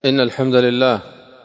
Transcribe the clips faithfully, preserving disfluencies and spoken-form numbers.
إن الحمد لله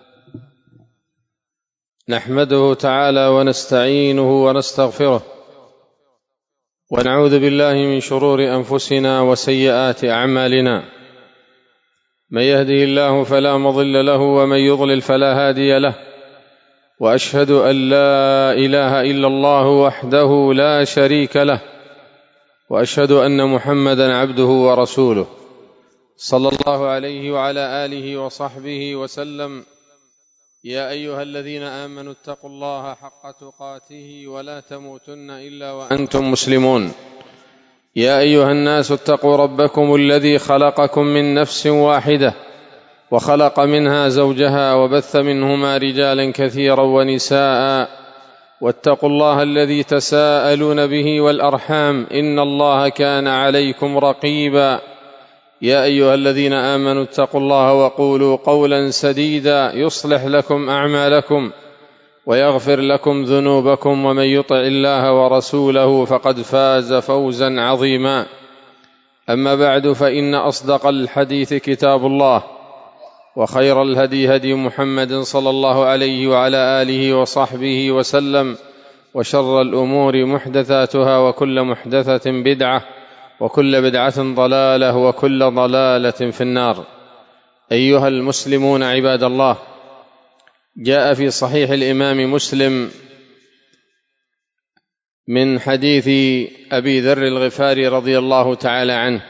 نحمده تعالى ونستعينه ونستغفره ونعوذ بالله من شرور أنفسنا وسيئات أعمالنا. من يهده الله فلا مضل له ومن يضلل فلا هادي له، وأشهد أن لا إله إلا الله وحده لا شريك له، وأشهد أن محمدًا عبده ورسوله صلى الله عليه وعلى آله وصحبه وسلم. يا أيها الذين آمنوا اتقوا الله حق تقاته ولا تموتن إلا وأنتم مسلمون. يا أيها الناس اتقوا ربكم الذي خلقكم من نفس واحدة وخلق منها زوجها وبث منهما رجالا كثيرا ونساء، واتقوا الله الذي تساءلون به والأرحام إن الله كان عليكم رقيبا. يا أيها الذين آمنوا اتقوا الله وقولوا قولا سديدا يصلح لكم أعمالكم ويغفر لكم ذنوبكم، ومن يطع الله ورسوله فقد فاز فوزا عظيما. أما بعد، فإن أصدق الحديث كتاب الله، وخير الهدي هدي محمد صلى الله عليه وعلى آله وصحبه وسلم، وشر الأمور محدثاتها، وكل محدثة بدعة، وكل بدعة ضلالة، وكل ضلالة في النار. أيها المسلمون عباد الله، جاء في صحيح الإمام مسلم من حديث أبي ذر الغفاري رضي الله تعالى عنه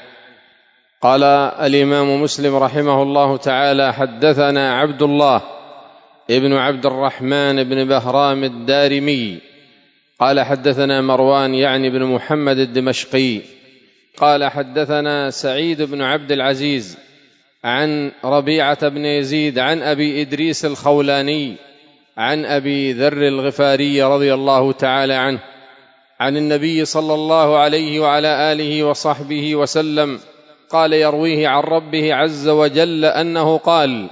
قال الإمام مسلم رحمه الله تعالى: حدثنا عبد الله ابن عبد الرحمن بن بهرام الدارمي قال حدثنا مروان يعني بن محمد الدمشقي قال حدثنا سعيد بن عبد العزيز عن ربيعة بن يزيد عن أبي إدريس الخولاني عن أبي ذر الغفاري رضي الله تعالى عنه عن النبي صلى الله عليه وعلى آله وصحبه وسلم قال يرويه عن ربه عز وجل أنه قال: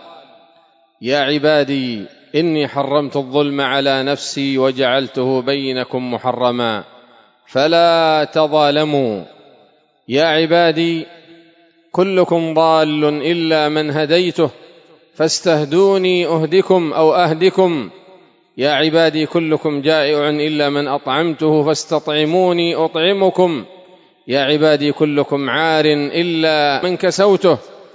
يا عبادي إني حرمت الظلم على نفسي وجعلته بينكم محرما فلا تظالموا. يا عبادي كلكم ضال إلا من هديته فاستهدوني أهدكم أو أهدكم. يا عبادي كلكم جائع إلا من أطعمته فاستطعموني أطعمكم. يا عبادي كلكم عار إلا من كسوته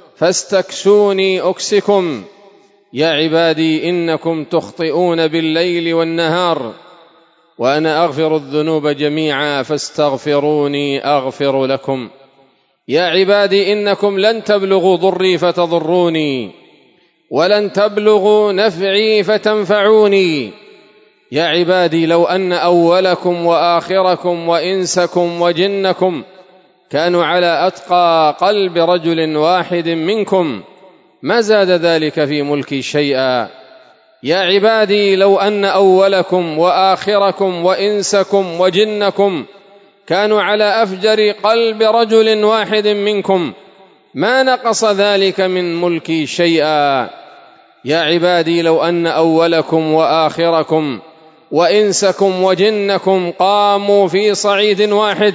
فاستكسوني أكسكم. يا عبادي إنكم تخطئون بالليل والنهار وأنا أغفر الذنوب جميعا فاستغفروني أغفر لكم. يا عبادي إنكم لن تبلغوا ضري فتضروني ولن تبلغوا نفعي فتنفعوني. يا عبادي لو أن أولكم وآخركم وإنسكم وجنكم كانوا على أتقى قلب رجل واحد منكم ما زاد ذلك في ملكي شيئا. يا عبادي لو أن أولكم وآخركم وإنسكم وجنكم كانوا على أفجر قلب رجل واحد منكم ما نقص ذلك من ملكي شيئا. يا عبادي لو أن أولكم وآخركم وإنسكم وجنكم قاموا في صعيد واحد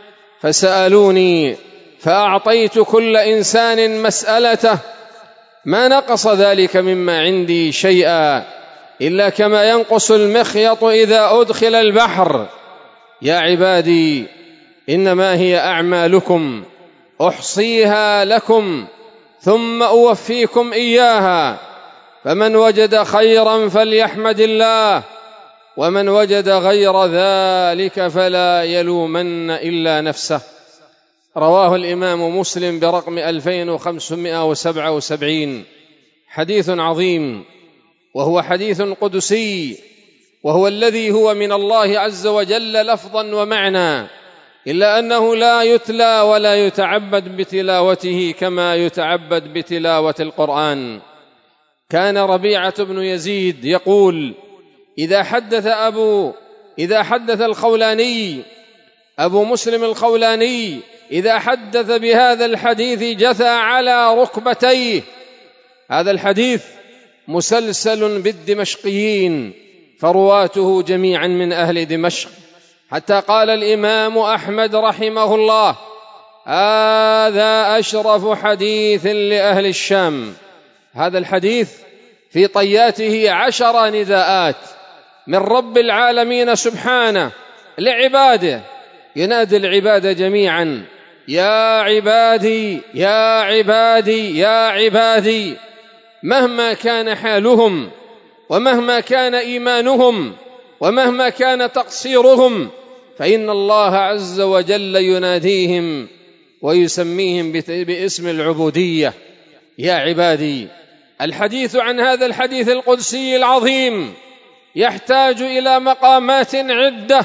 فسألوني فأعطيت كل إنسان مسألته ما نقص ذلك مما عندي شيئا إلا كما ينقص المخيط إذا أدخل البحر. يا عبادي إنما هي أعمالكم أحصيها لكم ثم أوفيكم إياها، فمن وجد خيرا فليحمد الله ومن وجد غير ذلك فلا يلومن إلا نفسه. رواه الإمام مسلم برقم ألفين وخمسمائة وسبعة وسبعين. حديث عظيم، وهو حديث قدسي، وهو الذي هو من الله عز وجل لفظا ومعنى، إلا أنه لا يتلى ولا يتعبد بتلاوته كما يتعبد بتلاوة القرآن. كان ربيعة بن يزيد يقول: إذا حدث أبو إذا حدث الخولاني أبو مسلم الخولاني إذا حدث بهذا الحديث جثى على ركبتيه. هذا الحديث مسلسل بالدمشقيين فرواته جميعا من أهل دمشق، حتى قال الإمام أحمد رحمه الله: هذا أشرف حديث لأهل الشام، هذا الحديث في طياته عشر نداءات من رب العالمين سبحانه لعباده، ينادي العباد جميعا: يا عبادي يا عبادي يا عبادي، مهما كان حالهم ومهما كان إيمانهم ومهما كان تقصيرهم، فإن الله عز وجل يناديهم ويسميهم باسم العبودية: يا عبادي. الحديث عن هذا الحديث القدسي العظيم يحتاج إلى مقامات عدة،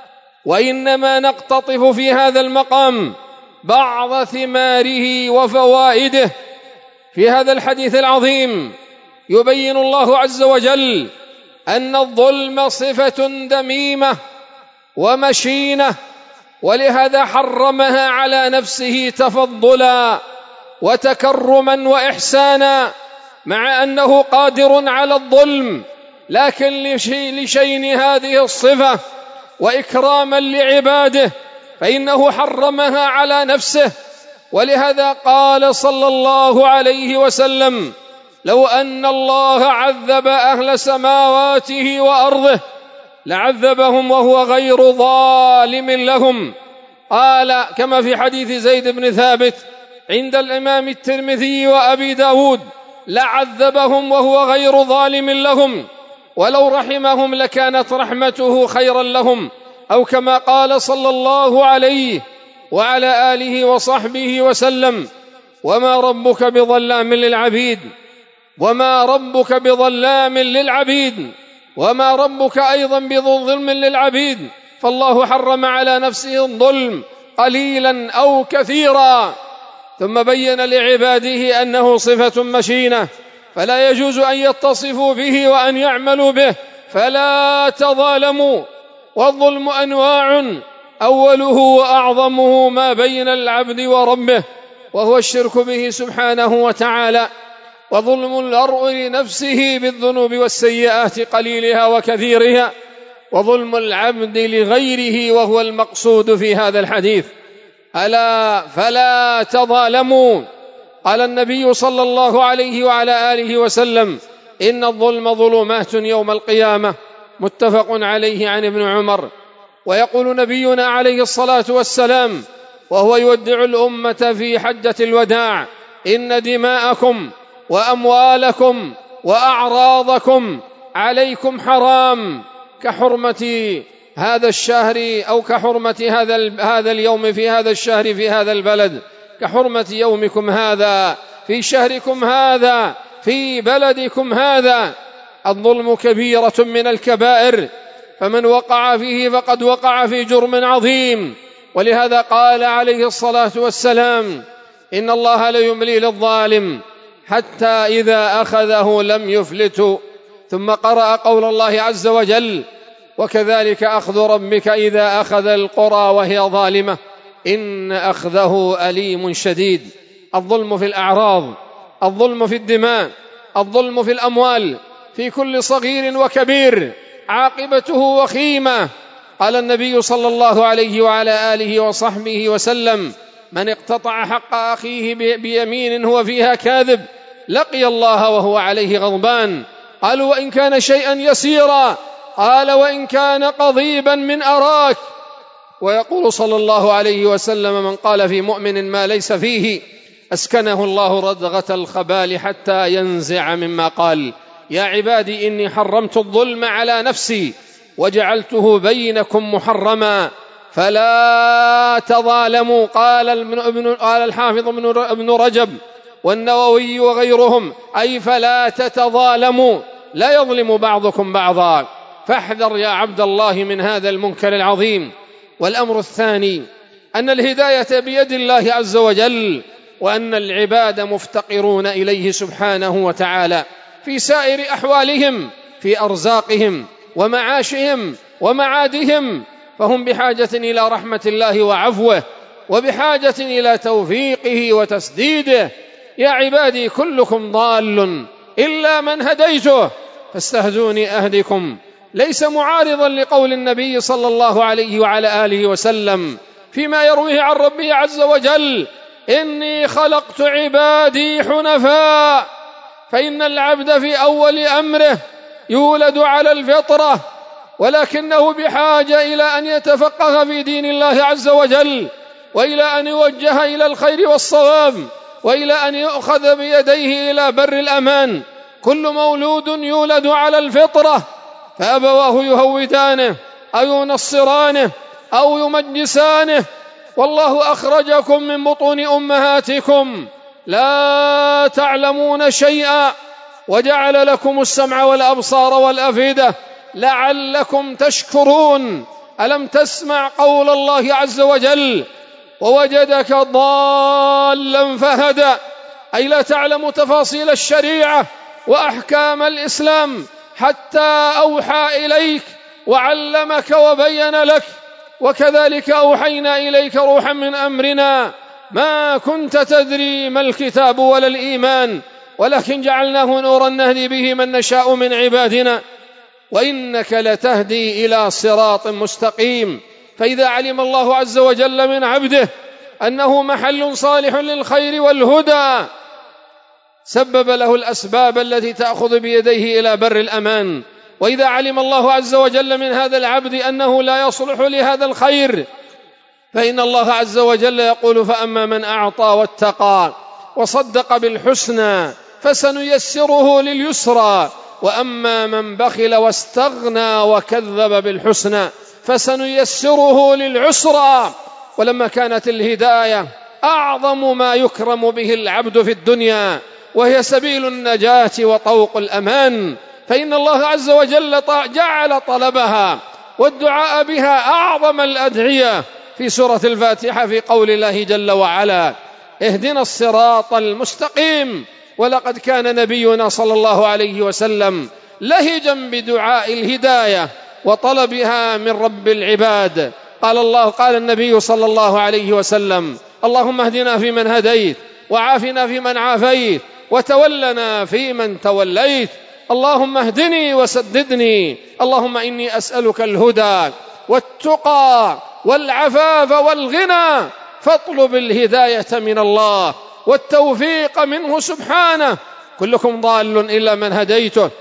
وإنما نقتطف في هذا المقام بعض ثماره وفوائده. في هذا الحديث العظيم يبين الله عز وجل أن الظلم صفة ذميمة ومشينة، ولهذا حرمها على نفسه تفضلا وتكرما وإحسانا، مع أنه قادر على الظلم، لكن لشين هذه الصفة وإكراما لعباده فإنه حرمها على نفسه. ولهذا قال صلى الله عليه وسلم: لو أن الله عذب أهل سماواته وأرضه لعذبهم وهو غير ظالم لهم. قال كما في حديث زيد بن ثابت عند الإمام الترمذي وأبي داود: لعذبهم وهو غير ظالم لهم، ولو رحمهم لكانت رحمته خيرا لهم، أو كما قال صلى الله عليه وعلى آله وصحبه وسلم: وما ربك بظلام للعبيد وما ربك بظلام للعبيد وما ربك أيضا بظلم للعبيد. فالله حرم على نفسه الظلم قليلا أو كثيرا، ثم بين لعباده أنه صفة مشينة فلا يجوز أن يتصفوا به وأن يعملوا به، فلا تظالموا. والظلم أنواع، أوله وأعظمه ما بين العبد وربه، وهو الشرك به سبحانه وتعالى، وظلم المرء لنفسه بالذنوب والسيئات قليلها وكثيرها، وظلم العبد لغيره وهو المقصود في هذا الحديث: ألا فلا تظالموا. قال النبي صلى الله عليه وعلى آله وسلم: إن الظلم ظلمات يوم القيامة، متفق عليه عن ابن عمر. ويقول نبينا عليه الصلاة والسلام وهو يودع الأمة في حجة الوداع: إن دماءكم وأموالكم وأعراضكم عليكم حرام كحرمة هذا الشهر أو كحرمة هذا هذا اليوم في هذا الشهر في هذا البلد، كحرمة يومكم هذا في شهركم هذا في بلدكم هذا. الظلم كبيرة من الكبائر، فمن وقع فيه فقد وقع في جرم عظيم. ولهذا قال عليه الصلاة والسلام: إن الله ليملي للظالم حتى إذا أخذه لم يفلته. ثم قرأ قول الله عز وجل: وكذلك أخذ ربك إذا أخذ القرى وهي ظالمة إن أخذه أليم شديد. الظلم في الأعراض، الظلم في الدماء، الظلم في الأموال، في كل صغير وكبير عاقبته وخيمة. قال النبي صلى الله عليه وعلى آله وصحبه وسلم: من اقتطع حق أخيه بيمين هو فيها كاذب لقي الله وهو عليه غضبان. قالوا: وإن كان شيئا يسيرا؟ قال: وإن كان قضيبا من أراك. ويقول صلى الله عليه وسلم: من قال في مؤمن ما ليس فيه أسكنه الله ردغة الخبال حتى ينزع مما قال. يا عبادي إني حرمت الظلم على نفسي وجعلته بينكم محرما فلا تظالموا. قال ابن قال الحافظ ابن رجب والنووي وغيرهم: أي فلا تتظالموا، لا يظلم بعضكم بعضا. فاحذر يا عبد الله من هذا المنكر العظيم. والأمر الثاني أن الهداية بيد الله عز وجل، وأن العباد مفتقرون إليه سبحانه وتعالى في سائر أحوالهم، في أرزاقهم ومعاشهم ومعادهم، فهم بحاجة إلى رحمة الله وعفوه، وبحاجة إلى توفيقه وتسديده. يا عبادي كلكم ضال إلا من هديته فاستهدوني أهدكم، ليس معارضا لقول النبي صلى الله عليه وعلى آله وسلم فيما يرويه عن ربه عز وجل: إني خلقت عبادي حنفاء فإن العبد في أول أمره يولد على الفطرة، ولكنه بحاجة إلى أن يتفقه في دين الله عز وجل، وإلى أن يوجه إلى الخير والصواب، وإلى أن يؤخذ بيديه إلى بر الأمان. كل مولود يولد على الفطرة، فأبواه يهودانه أو ينصرانه أو يمجسانه. والله أخرجكم من بطون أمهاتكم لا تعلمون شيئا، وجعل لكم السمع والأبصار والأفئدة لعلكم تشكرون. ألم تسمع قول الله عز وجل: ووجدك ضالا فهدى، أي لا تعلم تفاصيل الشريعة وأحكام الإسلام حتى أوحى إليك وعلمك وبين لك. وكذلك أوحينا إليك روحا من أمرنا ما كنت تدري ما الكتاب ولا الإيمان، ولكن جعلناه نورا نهدي به من نشاء من عبادنا، وإنك لتهدي إلى صراط مستقيم. فإذا علم الله عز وجل من عبده أنه محل صالح للخير والهدى، سبب له الأسباب التي تأخذ بيديه إلى بر الأمان. وإذا علم الله عز وجل من هذا العبد أنه لا يصلح لهذا الخير، فإن الله عز وجل يقول: فأما من أعطى واتقى وصدق بالحسنى فسنيسره لليسرى، وأما من بخل واستغنى وكذب بالحسنى فسنيسره للعسرى. ولما كانت الهداية أعظم ما يكرم به العبد في الدنيا، وهي سبيل النجاة وطوق الأمان، فإن الله عز وجل جعل طلبها والدعاء بها أعظم الأدعية في سورة الفاتحة في قول الله جل وعلا: اهدنا الصراط المستقيم. ولقد كان نبينا صلى الله عليه وسلم لهجا بدعاء الهداية وطلبها من رب العباد. قال الله قال النبي صلى الله عليه وسلم: اللهم اهدنا فيمن هديت، وعافنا فيمن عافيت، وتولنا فيمن توليت، اللهم اهدني وسددني، اللهم إني أسألك الهدى والتقى والعفاف والغنى، فاطلب الهداية من الله والتوفيق منه سبحانه. كلكم ضال إلا من هديته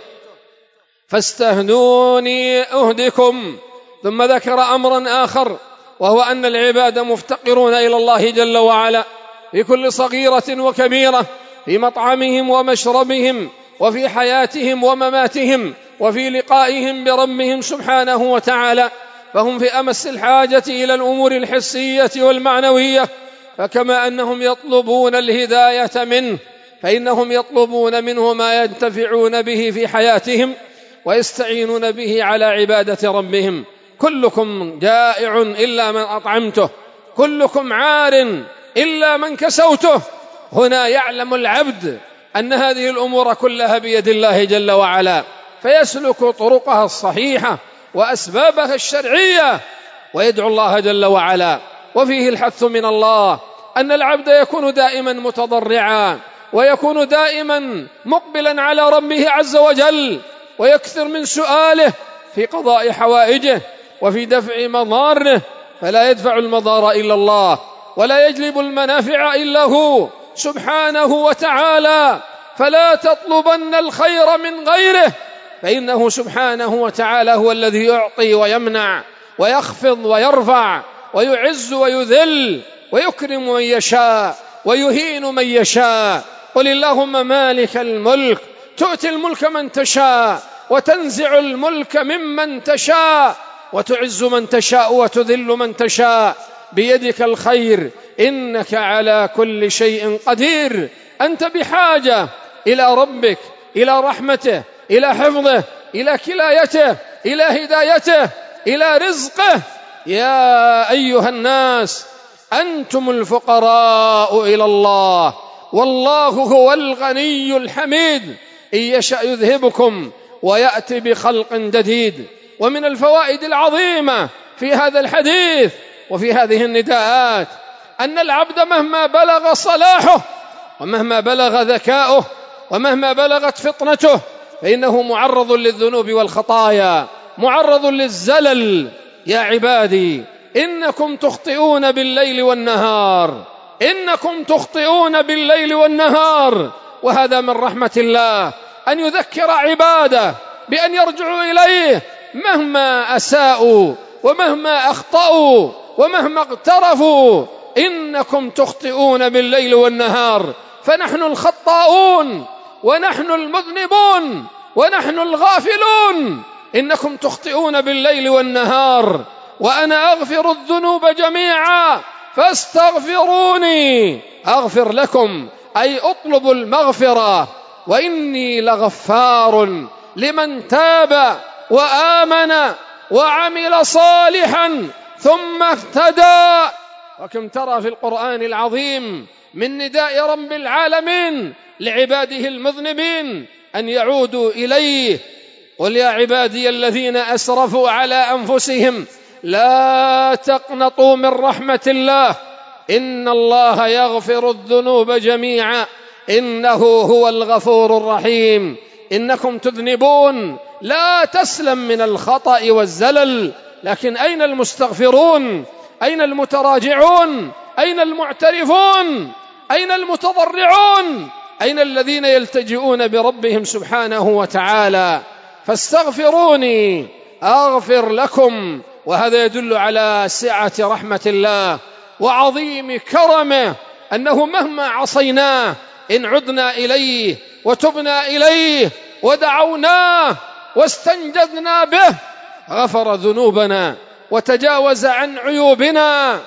فاستهدوني أهدكم. ثم ذكر أمرا آخر، وهو أن العباد مفتقرون إلى الله جل وعلا في كل صغيرة وكبيرة، في مطعمهم ومشربهم، وفي حياتهم ومماتهم، وفي لقائهم بربهم سبحانه وتعالى، فهم في أمس الحاجة إلى الأمور الحسية والمعنوية. فكما أنهم يطلبون الهداية منه، فإنهم يطلبون منه ما ينتفعون به في حياتهم ويستعينون به على عبادة ربهم. كلكم جائع إلا من أطعمته، كلكم عار إلا من كسوته. هنا يعلم العبد أن هذه الأمور كلها بيد الله جل وعلا، فيسلك طرقها الصحيحة وأسبابها الشرعية ويدعو الله جل وعلا. وفيه الحث من الله أن العبد يكون دائما متضرعا، ويكون دائما مقبلا على ربه عز وجل، ويكثر من سؤاله في قضاء حوائجه وفي دفع مضاره، فلا يدفع المضار إلا الله، ولا يجلب المنافع إلا هو سبحانه وتعالى. فلا تطلبن الخير من غيره، فإنه سبحانه وتعالى هو الذي يعطي ويمنع ويخفض ويرفع ويعز ويذل ويكرم من يشاء ويهين من يشاء. قل اللهم مالك الملك تؤتي الملك من تشاء، وتنزع الملك ممن تشاء، وتعز من تشاء وتذل من تشاء، بيدك الخير، إنك على كل شيء قدير. أنت بحاجة إلى ربك، إلى رحمته، إلى حفظه، إلى كلايته، إلى هدايته، إلى رزقه. يا أيها الناس أنتم الفقراء إلى الله، والله هو الغني الحميد، إن يشأ يذهبكم ويأتي بخلق جديد. ومن الفوائد العظيمة في هذا الحديث وفي هذه النداءات أن العبد مهما بلغ صلاحه، ومهما بلغ ذكاؤه، ومهما بلغت فطنته، فإنه معرض للذنوب والخطايا، معرض للزلل. يا عبادي إنكم تخطئون بالليل والنهار، إنكم تخطئون بالليل والنهار، وهذا من رحمة الله أن يذكر عباده بأن يرجعوا إليه مهما أساءوا ومهما أخطأوا ومهما اقترفوا. إنكم تخطئون بالليل والنهار، فنحن الخطاؤون ونحن المذنبون ونحن الغافلون. إنكم تخطئون بالليل والنهار وأنا أغفر الذنوب جميعا فاستغفروني أغفر لكم، أي اطلبوا المغفرة. وإني لغفار لمن تاب وآمن وعمل صالحا ثم اهتدى. وكم ترى في القرآن العظيم من نداء رب العالمين لعباده المذنبين أن يعودوا إليه. قل يا عبادي الذين أسرفوا على أنفسهم لا تقنطوا من رحمة الله إن الله يغفر الذنوب جميعا إنه هو الغفور الرحيم. إنكم تذنبون، لا تسلم من الخطأ والزلل، لكن أين المستغفرون؟ أين المتراجعون؟ أين المعترفون؟ أين المتضرعون؟ أين الذين يلتجئون بربهم سبحانه وتعالى؟ فاستغفروني أغفر لكم. وهذا يدل على سعة رحمة الله وعظيم كرمه، أنه مهما عصيناه إن عدنا إليه وتبنا إليه ودعوناه واستنجدنا به غفر ذنوبنا وتجاوز عن عيوبنا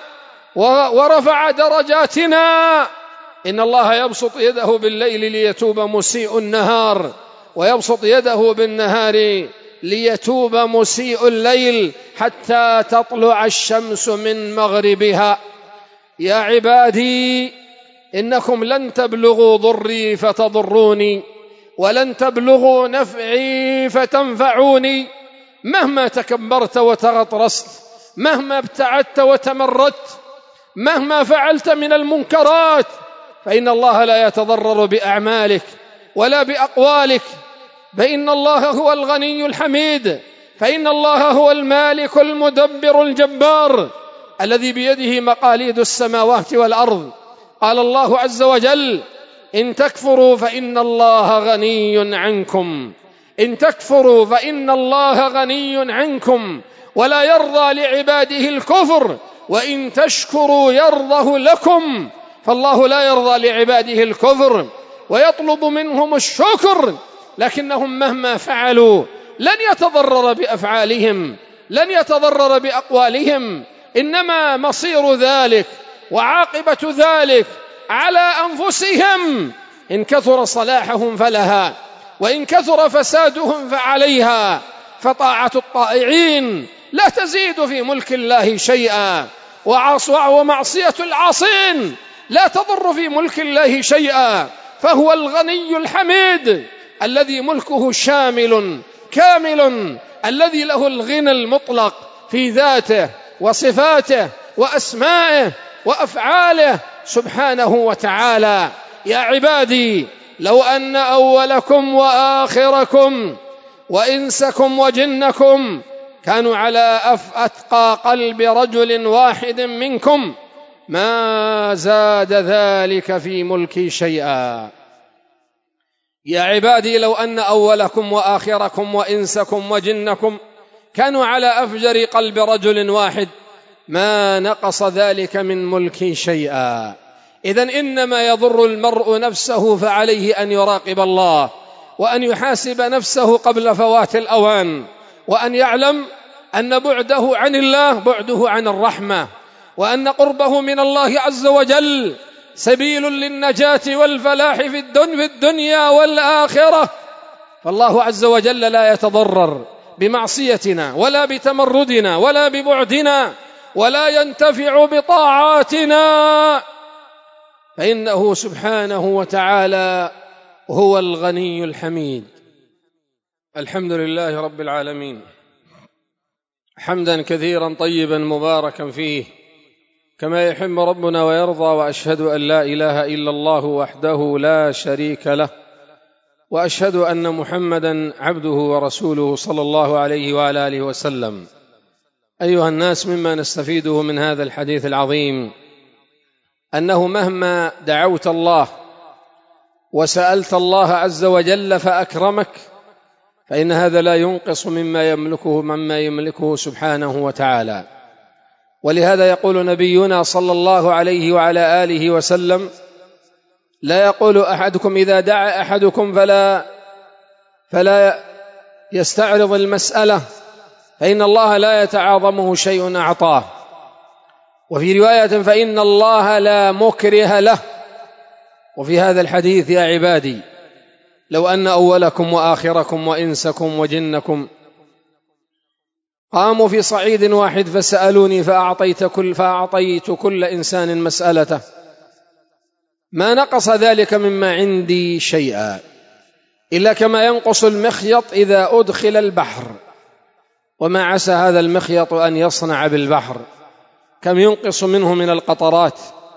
ورفع درجاتنا. إن الله يبسط يده بالليل ليتوب مسيء النهار ويبسط يده بالنهار ليتوب مسيء الليل حتى تطلع الشمس من مغربها. يا عبادي إنكم لن تبلغوا ضري فتضروني ولن تبلغوا نفعي فتنفعوني. مهما تكبرت وتغطرست، مهما ابتعدت وتمردت، مهما فعلت من المنكرات، فإن الله لا يتضرر بأعمالك ولا بأقوالك. فإن الله هو الغني الحميد، فإن الله هو المالك المدبر الجبار الذي بيده مقاليد السماوات والأرض. قال الله عز وجل إن تكفروا فإن الله غني عنكم، إن تكفروا فإن الله غني عنكم ولا يرضى لعباده الكفر وإن تشكروا يرضه لكم. فالله لا يرضى لعباده الكفر ويطلب منهم الشكر، لكنهم مهما فعلوا لن يتضرر بأفعالهم، لن يتضرر بأقوالهم، إنما مصير ذلك وعاقبة ذلك على أنفسهم. إن كثر صلاحهم فلها وإن كثر فسادهم فعليها. فطاعة الطائعين لا تزيد في ملك الله شيئا، ومعصية العاصين لا تضر في ملك الله شيئا. فهو الغني الحميد الذي ملكه شامل كامل، الذي له الغنى المطلق في ذاته وصفاته وأسمائه وأفعاله سبحانه وتعالى. يا عبادي لو أن أولكم وآخركم وإنسكم وجنكم كانوا على أتقى قلب رجل واحد منكم ما زاد ذلك في ملكي شيئا. يا عبادي لو أن أولكم وآخركم وإنسكم وجنكم كانوا على أفجر قلب رجل واحد ما نقص ذلك من ملكي شيئا. إذن إنما يضر المرء نفسه، فعليه أن يراقب الله وأن يحاسب نفسه قبل فوات الأوان، وأن يعلم أن بعده عن الله بعده عن الرحمة، وأن قربه من الله عز وجل سبيل للنجاة والفلاح في الدنيا والآخرة. فالله عز وجل لا يتضرر بمعصيتنا ولا بتمردنا ولا ببعدنا ولا ينتفع بطاعاتنا، فإنه سبحانه وتعالى هو الغني الحميد. الحمد لله رب العالمين، حمدا كثيرا طيبا مباركا فيه كما يحب ربنا ويرضى. وأشهد أن لا إله إلا الله وحده لا شريك له، وأشهد أن محمدا عبده ورسوله صلى الله عليه وعلى آله وسلم. أيها الناس، مما نستفيده من هذا الحديث العظيم أنه مهما دعوت الله وسألت الله عز وجل فأكرمك، فإن هذا لا ينقص مما يملكه مما يملكه سبحانه وتعالى. ولهذا يقول نبينا صلى الله عليه وعلى آله وسلم: لا يقول أحدكم إذا دعا أحدكم فلا فلا يستعرض المسألة، فإن الله لا يتعاظمه شيء أعطاه. وفي رواية: فإن الله لا مكره له. وفي هذا الحديث: يا عبادي لو أن أولكم وآخركم وإنسكم وجنكم قاموا في صعيد واحد فسألوني فأعطيت كل, فأعطيت كل إنسان مسألته ما نقص ذلك مما عندي شيئا إلا كما ينقص المخيط إذا أدخل البحر. وما عسى هذا المخيط أن يصنع بالبحر، كم ينقص منه من القطرات.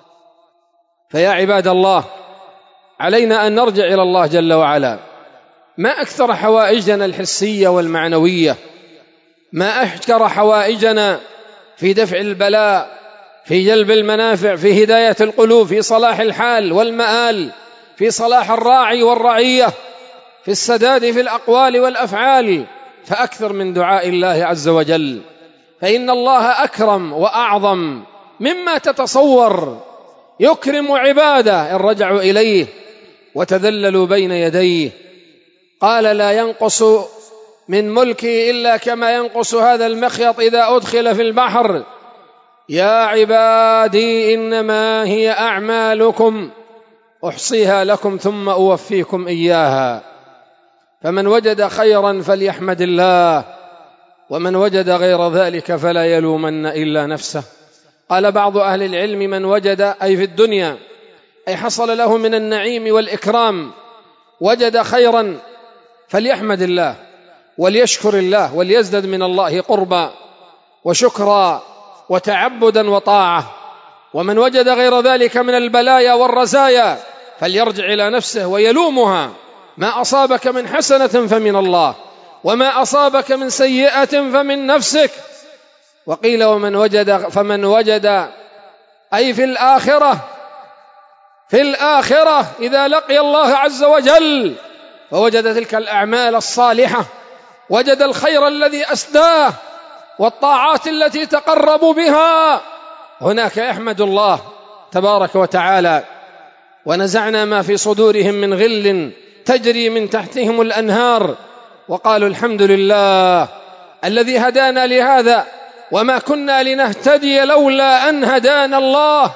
فيا عباد الله، علينا أن نرجع إلى الله جل وعلا. ما أكثر حوائجنا الحسية والمعنوية، ما أحكر حوائجنا في دفع البلاء، في جلب المنافع، في هداية القلوب، في صلاح الحال والمآل، في صلاح الراعي والرعية، في السداد في الأقوال والأفعال. فأكثر من دعاء الله عز وجل، فإن الله أكرم وأعظم مما تتصور. يكرم عباده إن رجعوا إليه وتذللوا بين يديه. قال: لا ينقص من ملكي إلا كما ينقص هذا المخيط إذا أدخل في البحر. يا عبادي إنما هي أعمالكم أحصيها لكم ثم أوفيكم إياها، فمن وجد خيرا فليحمد الله، ومن وجد غير ذلك فلا يلومن إلا نفسه. قال بعض أهل العلم: من وجد أي في الدنيا، أي حصل له من النعيم والإكرام، وجد خيرا فليحمد الله وليشكر الله وليزدد من الله قربا وشكرا وتعبدا وطاعة. ومن وجد غير ذلك من البلايا والرزايا فليرجع إلى نفسه ويلومها. ما أصابك من حسنة فمن الله، وما أصابك من سيئة فمن نفسك. وقيل: ومن وجد فمن وجد أي في الآخرة في الآخرة إذا لقي الله عز وجل فوجد تلك الأعمال الصالحة، وجد الخير الذي أسداه والطاعات التي تقربوا بها، هناك يحمد الله تبارك وتعالى. ونزعنا ما في صدورهم من غل تجري من تحتهم الأنهار، وقالوا: الحمد لله الذي هدانا لهذا وما كنا لنهتدي لولا أن هدانا الله.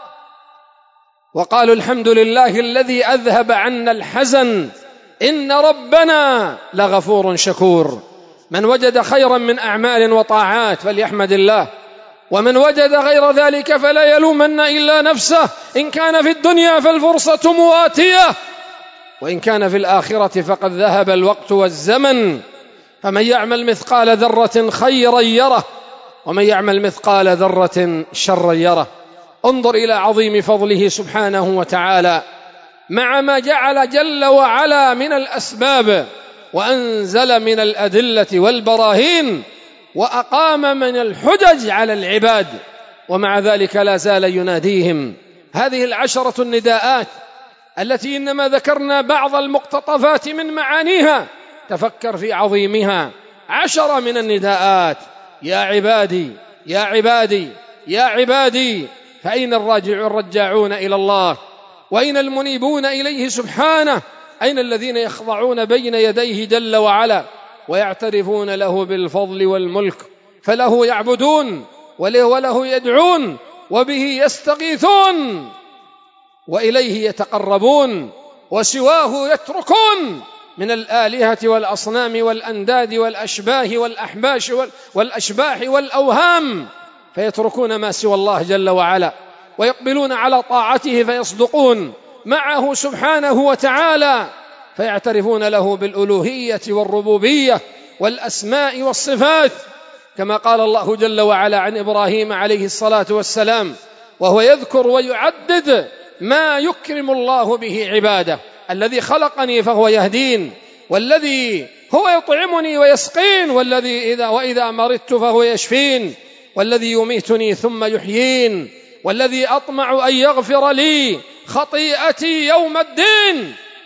وقالوا: الحمد لله الذي أذهب عنا الحزن إن ربنا لغفور شكور. من وجد خيرا من أعمال وطاعات فليحمد الله، ومن وجد غير ذلك فلا يلومن إلا نفسه. إن كان في الدنيا فالفرصة مواتية، وإن كان في الآخرة فقد ذهب الوقت والزمن. فمن يعمل مثقال ذرة خيرا يره، ومن يعمل مثقال ذرة شرا يره. انظر إلى عظيم فضله سبحانه وتعالى، مع ما جعل جل وعلا من الأسباب وأنزل من الأدلة والبراهين وأقام من الحجج على العباد، ومع ذلك لا زال يناديهم. هذه العشرة النداءات التي إنما ذكرنا بعض المقتطفات من معانيها، تفكر في عظيمها. عشرة من النداءات: يا عبادي يا عبادي يا عبادي. فأين الراجعون الرجاعون إلى الله؟ وأين المنيبون إليه سبحانه؟ أين الذين يخضعون بين يديه جل وعلا ويعترفون له بالفضل والملك، فله يعبدون وله يدعون وبه يستغيثون وإليه يتقربون، وسواه يتركون من الآلهة والأصنام والأنداد والأشباه والأحباش والأشباح والأوهام، فيتركون ما سوى الله جل وعلا ويقبلون على طاعته فيصدقون معه سبحانه وتعالى، فيعترفون له بالألوهية والربوبية والأسماء والصفات، كما قال الله جل وعلا عن إبراهيم عليه الصلاة والسلام وهو يذكر ويعدد ما يكرم الله به عباده: الذي خلقني فهو يهدين، والذي هو يطعمني ويسقين، والذي إذا وإذا مرضت فهو يشفين، والذي يميتني ثم يحيين، والذي أطمع أن يغفر لي خطيئتي يوم الدين.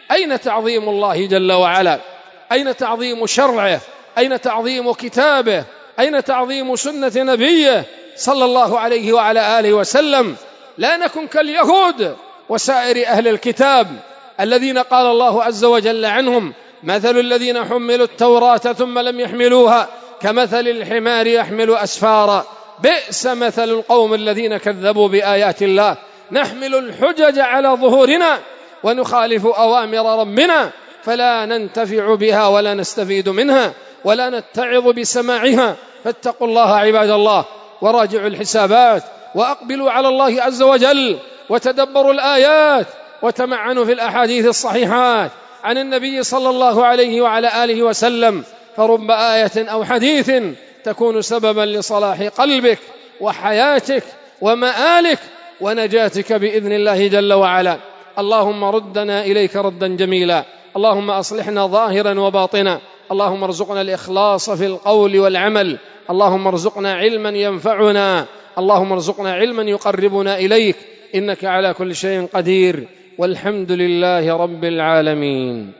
أين تعظيم الله جل وعلا؟ أين تعظيم شرعه؟ أين تعظيم كتابه؟ أين تعظيم سنة نبيه صلى الله عليه وعلى آله وسلم؟ لا نكن كاليهود وسائر أهل الكتاب الذين قال الله عز وجل عنهم: مثل الذين حملوا التوراة ثم لم يحملوها كمثل الحمار يحمل أسفارا بئس مثل القوم الذين كذبوا بآيات الله. نحمل الحجج على ظهورنا ونخالف أوامر ربنا فلا ننتفع بها ولا نستفيد منها ولا نتعظ بسماعها. فاتقوا الله عباد الله وراجعوا الحسابات وأقبلوا على الله عز وجل وتدبروا الآيات وتمعنوا في الأحاديث الصحيحات عن النبي صلى الله عليه وعلى آله وسلم، فرب آية أو حديث تكون سببا لصلاح قلبك وحياتك ومآلك ونجاتك بإذن الله جل وعلا. اللهم ردنا إليك ردا جميلا، اللهم أصلحنا ظاهرا وباطنا، اللهم ارزقنا الإخلاص في القول والعمل، اللهم ارزقنا علما ينفعنا، اللهم ارزقنا علما يقربنا إليك، إنك على كل شيء قدير، والحمد لله رب العالمين.